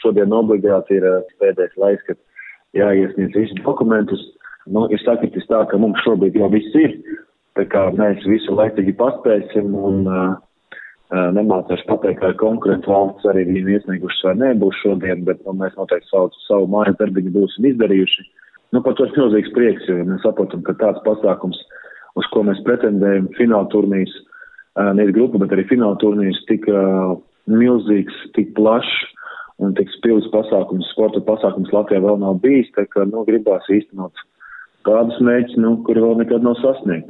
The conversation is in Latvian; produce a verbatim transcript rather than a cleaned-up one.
šodien obligāti ir pēdējais laiks, kad jāiesniedz visi dokumentus. Nu, ir sakritis tā, ka mums šobrīd jau viss ir, tā kā mēs visu laicīgi paspēsim un uh, nemācēšu pateikt, kā konkurentu valsts arī viņu iesniegušas vai nebūs šodien, bet nu, mēs noteikti savu, savu mājas darbiņu būsim izdarījuši. Nu, par to ir milzīgs prieks, jo mēs saprotam, ka tāds pasākums, uz ko mēs pretendējam, fināla turnīrs, nevis grupa, bet arī fināla turnīrs, tik uh, milzīgs, tik plašs un tik spilgs pasākums, sporta pasākums Latvijā vēl nav bijis, tā ka, nu, gribās īstenot tādus mērķus, nu, kuri vēl nekad nav sasniegti.